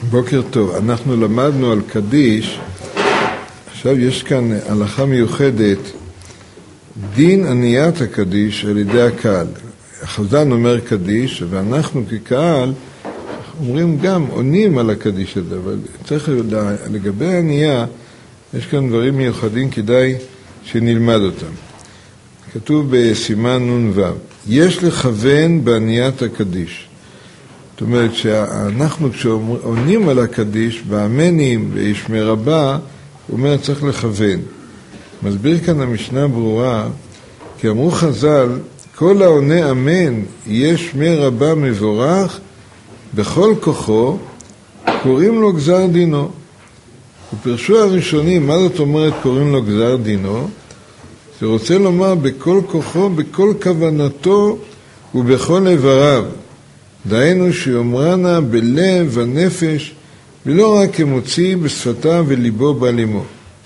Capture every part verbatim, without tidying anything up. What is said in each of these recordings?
בוקר טוב. אנחנו למדנו על קדיש. עכשיו יש כאן הלכה מיוחדת, דין עניית הקדיש על ידי הקהל. החזן אומר קדיש, ואנחנו כקהל אומרים גם, עונים על הקדיש הזה, אבל צריך לדעת, לגבי ענייה, יש כאן דברים מיוחדים, כדאי שנלמד אותם. כתוב בסימן נון וו, יש לכוון בעניית הקדיש. זאת אומרת שאנחנו כשעונים על הקדיש, באמנים, בישמי רבה, הוא אומר צריך לכוון. מסביר כאן המשנה ברורה, כי אמרו חז"ל, כל העונה אמן יהיה שמי רבה מבורך, בכל כוחו קוראים לו גזר דינו. ופרשו הראשונים, מה זאת אומרת קוראים לו גזר דינו? זה רוצה לומר בכל כוחו, בכל כוונתו ובכל איבריו. דהיינו שיאמרנה בלב ונפש, ולא רק כמוציא בשפתיו וליבו בלימו.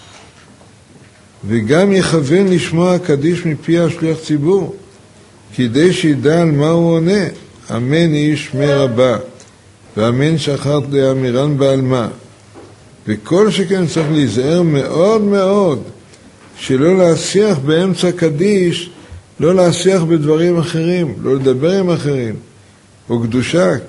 וגם יכוון לשמוע הקדיש מפי השליח ציבור, כדי שידע על מה הוא עונה. אמן איש שמי רבה, ואמן שחרת לאמירן בעלמה. וכל שכן צריך להיזהר מאוד מאוד, שלא להשיח באמצע קדיש, לא להשיח בדברים אחרים, לא לדבר עם אחרים, או קדושה. הוא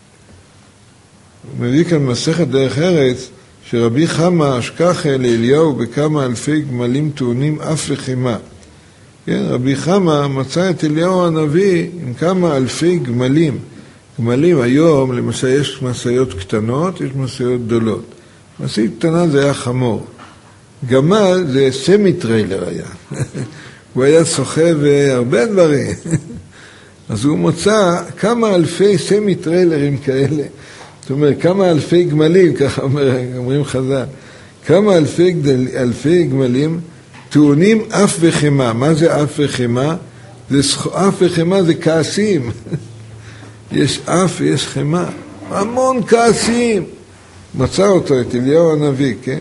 מביא כאן מסכת דרך ארץ, שרבי חמה אשכחה לאליהו בכמה אלפי גמלים טעונים אף לחימה. כן, רבי חמה מצא את אליהו הנביא עם כמה אלפי גמלים. גמלים היום, למשל יש מסעיות קטנות, יש מסעיות גדולות. מסעית קטנה זה היה חמור. גמל זה סמי טריילר היה. הוא היה סוחב הרבה דברים. אז הוא מוצא כמה אלפי סמי טריילרים כאלה. זאת אומרת, כמה אלפי גמלים, ככה אומר, אומרים חז"ל. כמה אלפי, גדל, אלפי גמלים טעונים אף וחימה. מה זה אף וחימה? זה, אף וחימה זה כעסים. יש אף ויש חימה. המון כעסים. מצא אותו, את אליהו הנביא, כן?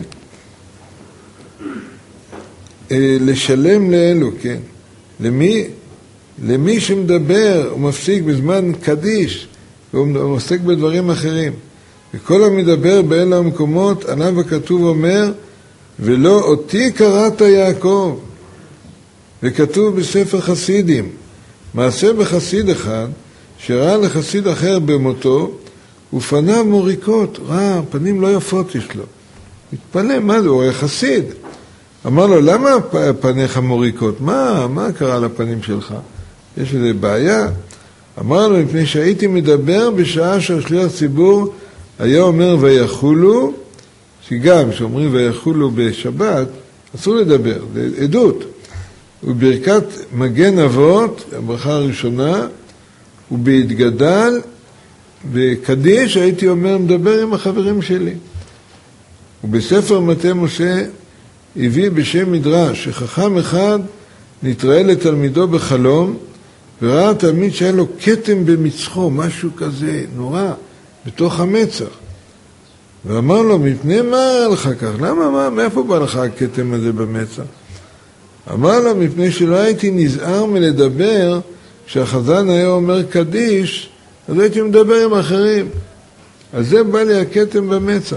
לשלם לאלו, כן? למי? למי שמדבר, הוא מפסיק בזמן קדיש, והוא עוסק בדברים אחרים. וכל המדבר באלה המקומות, עליו הכתוב אומר, ולא אותי קראת יעקב. וכתוב בספר חסידים, מעשה בחסיד אחד, שראה לחסיד אחר במותו, ופניו מוריקות, ראה, פנים לא יפות יש לו. מתפלא, מה זה? הוא היה חסיד. אמר לו, למה פניך מוריקות? מה, מה קרה לפנים שלך? יש איזו בעיה? אמר לו, מפני שהייתי מדבר בשעה שהשליח ציבור היה אומר ויחולו, שגם שאומרים ויחולו בשבת, אסור לדבר, זה עדות. וברכת מגן אבות, הברכה הראשונה, ובהתגדל, בקדיש הייתי אומר, מדבר עם החברים שלי. ובספר מטה משה הביא בשם מדרש, שחכם אחד נתראה לתלמידו בחלום, וראה תלמיד שהיה לו כתם במצחו, משהו כזה נורא, בתוך המצח. ואמר לו, מפני מה היה לך כך? למה, מה, מאיפה בא לך הכתם הזה במצח? אמר לו, מפני שלא הייתי נזהר מלדבר, כשהחזן היה אומר קדיש, אז הייתי מדבר עם אחרים. אז זה בא לי הכתם במצח.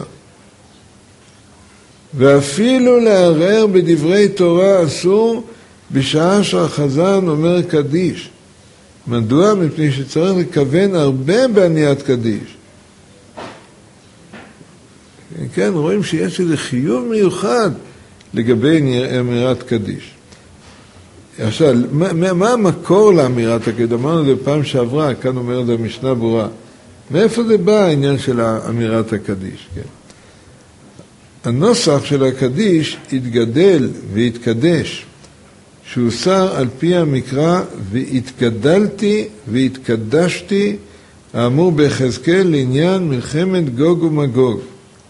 ואפילו לערער בדברי תורה אסור, בשעה שהחזן אומר קדיש. מדוע? מפני שצריך לכוון הרבה בעניית קדיש. כן, רואים שיש איזה חיוב מיוחד לגבי אמירת קדיש. עכשיו, מה, מה המקור לאמירת הקדיש? אמרנו זה פעם שעברה, כאן אומר זה המשנה ברורה. מאיפה זה בא העניין של אמירת הקדיש? כן. הנוסח של הקדיש התגדל והתקדש, שהוסר על פי המקרא, והתגדלתי והתקדשתי, האמור ביחזקאל לעניין מלחמת גוג ומגוג.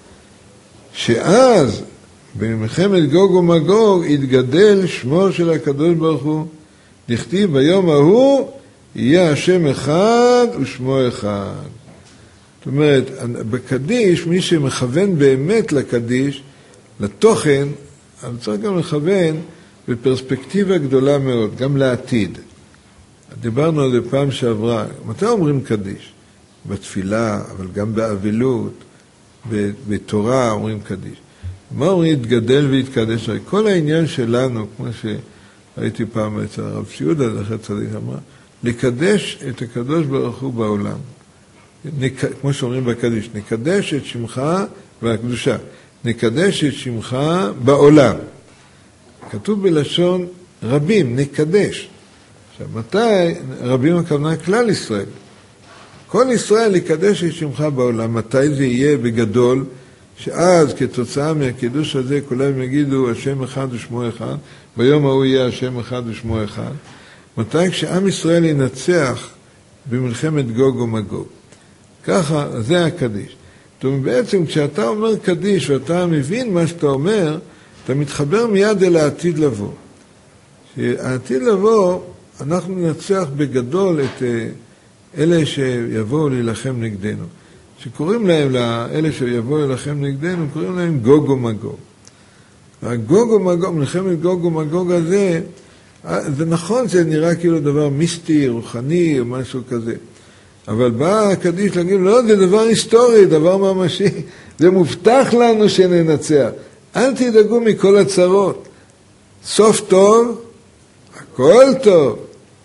שאז, במלחמת גוג ומגוג, התגדל שמו של הקדוש ברוך הוא. נכתיב ביום ההוא, יהיה השם אחד ושמו אחד. זאת אומרת, בקדיש, מי שמכוון באמת לקדיש, לתוכן, אבל צריך גם לכוון בפרספקטיבה גדולה מאוד, גם לעתיד. דיברנו על זה פעם שעברה. מתי אומרים קדיש? בתפילה, אבל גם באבלות, בתורה אומרים קדיש. מה אומרים התגדל והתקדש? כל העניין שלנו, כמו שראיתי פעם אצל הרב ציודה, זכר צדיק אמרה, לקדש את הקדוש ברוך הוא בעולם. נק... כמו שאומרים בקדיש, נקדש את שמך והקדושה. נקדש את שמך בעולם. כתוב בלשון רבים, נקדש. עכשיו, מתי רבים הכוונה כלל ישראל? כל ישראל יקדש את שמך בעולם. מתי זה יהיה בגדול? שאז כתוצאה מהקידוש הזה כולם יגידו השם אחד ושמו אחד, ביום ההוא יהיה השם אחד ושמו אחד. מתי כשעם ישראל ינצח במלחמת גוג ומגוג. ככה, זה הקדיש. זאת אומרת, בעצם כשאתה אומר קדיש ואתה מבין מה שאתה אומר, אתה מתחבר מיד אל העתיד לבוא. שהעתיד לבוא, אנחנו ננצח בגדול את אלה שיבואו להילחם נגדנו. שקוראים להם, לאלה שיבואו להילחם נגדנו, קוראים להם גוג ומגוג. והגוג ומגוג, מלחמת גוג ומגוג הזה, זה נכון שזה נראה כאילו דבר מיסטי, רוחני או משהו כזה. אבל בא הקדיש להגיד, לא, זה דבר היסטורי, דבר ממשי. זה מובטח לנו שננצח. אל תדאגו מכל הצרות. סוף טוב, הכל טוב.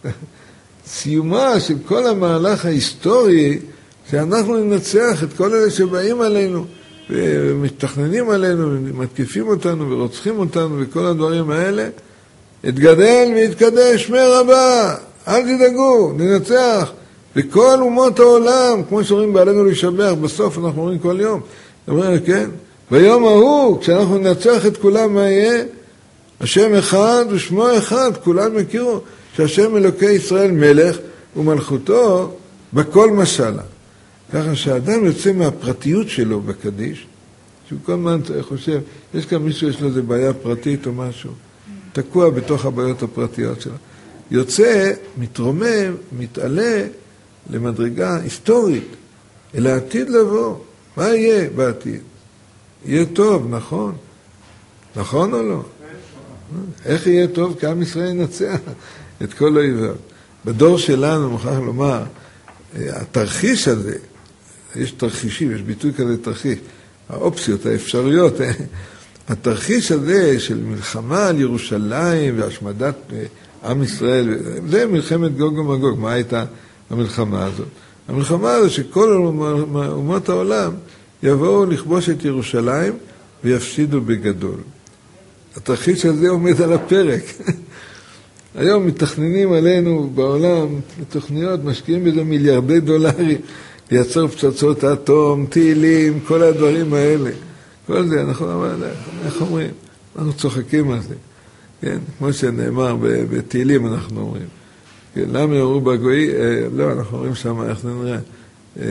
סיומה של כל המהלך ההיסטורי, שאנחנו ננצח את כל אלה שבאים עלינו, ומתכננים עלינו, ומתקיפים אותנו, ורוצחים אותנו, וכל הדברים האלה, התגדל והתקדש שמי רבה, אל תדאגו, ננצח. וכל אומות העולם, כמו שאומרים בעלינו לשבח, בסוף אנחנו אומרים כל יום, אומרים, כן? ביום ההוא, כשאנחנו ננצח את כולם, מה יהיה? השם אחד ושמו אחד, כולם יכירו שהשם אלוקי ישראל מלך ומלכותו בכל משלה. ככה שהאדם יוצא מהפרטיות שלו בקדיש, שהוא כל הזמן חושב, יש כאן מישהו יש לו איזה בעיה פרטית או משהו, תקוע בתוך הבעיות הפרטיות שלו. יוצא, מתרומם, מתעלה למדרגה היסטורית, אל העתיד לבוא. מה יהיה בעתיד? יהיה טוב, נכון? נכון או לא? איך יהיה טוב? כי עם ישראל ינצח את כל האויביו. בדור שלנו, מוכרח לומר, התרחיש הזה, יש תרחישים, יש ביטוי כזה תרחיש, האופציות, האפשרויות, התרחיש הזה של מלחמה על ירושלים והשמדת עם ישראל, זה מלחמת גוג ומגוג. מה הייתה המלחמה הזאת? המלחמה הזאת שכל אומות העולם יבואו לכבוש את ירושלים ויפסידו בגדול. התרחיש הזה עומד על הפרק. היום מתכננים עלינו בעולם, תוכניות, משקיעים בזה מיליארדי דולרים, לייצר פצצות אטום, טילים, כל הדברים האלה. כל זה, אנחנו, איך אומרים? אנחנו צוחקים על זה. כן? כמו שנאמר בטילים אנחנו אומרים. כן, למה יאמרו בגוי? אה, לא, אנחנו אומרים שם, איך זה נראה? אה,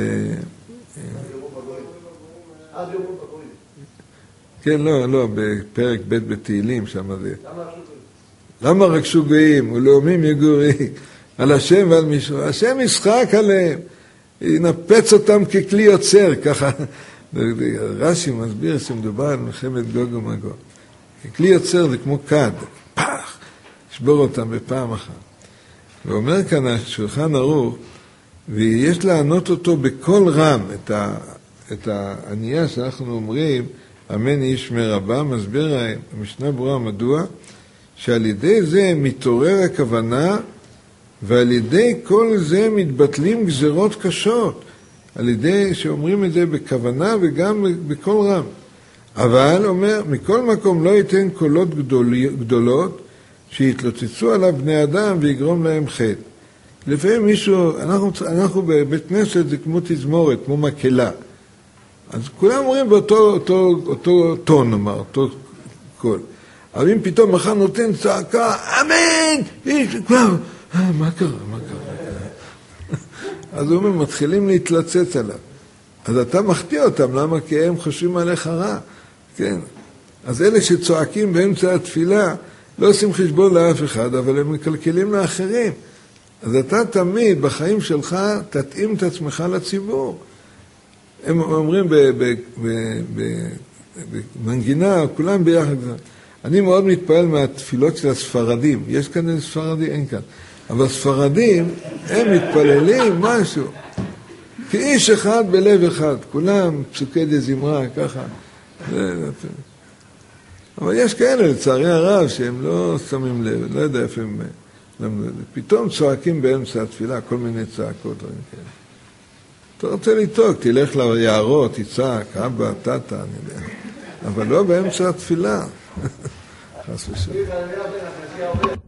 אה, כן, לא, לא, בפרק ב' בתהילים שם זה. למה רגשו גויים ולאומים יגורי על השם ועל מישהו? השם ישחק עליהם, ינפץ אותם ככלי יוצר, ככה. רש"י מסביר שמדובר על מלחמת גוג ומגוג. ככלי יוצר זה כמו כד, פח, ישבור אותם בפעם אחת. ואומר כאן השולחן ערוך, ויש לענות אותו בכל רם, את, ה, את הענייה שאנחנו אומרים, אמן איש מרבה, מסביר המשנה ברורה מדוע, שעל ידי זה מתעורר הכוונה, ועל ידי כל זה מתבטלים גזרות קשות, על ידי שאומרים את זה בכוונה וגם בכל רם. אבל, אומר, מכל מקום לא ייתן קולות גדול, גדולות, שיתלוצצו עליו בני אדם ויגרום להם חטא. לפעמים מישהו, אנחנו, אנחנו בבית כנסת זה כמו תזמורת, כמו מקהלה. אז כולם אומרים באותו אותו, אותו טון, אמר, אותו קול. אבל אם פתאום אחד נותן צעקה, אמן! איש, כולם, אה, מה קרה, מה קרה? אז הוא אומר, מתחילים להתלצץ עליו. אז אתה מחטיא אותם, למה? כי הם חושבים עליך רע. כן. אז אלה שצועקים באמצע התפילה, לא עושים חשבון לאף אחד, אבל הם מקלקלים לאחרים. אז אתה תמיד בחיים שלך תתאים את עצמך לציבור. הם אומרים במנגינה, כולם ביחד. אני מאוד מתפעל מהתפילות של הספרדים. יש כאן איזה ספרדי? אין כאן. אבל הספרדים, הם מתפללים משהו. כאיש אחד בלב אחד, כולם פסוקי דזמרה, ככה. אבל יש כאלה, לצערי הרב, שהם לא שמים לב, לא יודע איפה הם למדו את זה. פתאום צועקים באמצע התפילה, כל מיני צעקות, דברים כאלה. אתה רוצה לתעוק, תלך ליערות, תצעק, אבא, טאטה, אני יודע. אבל לא באמצע התפילה. חס ושלום.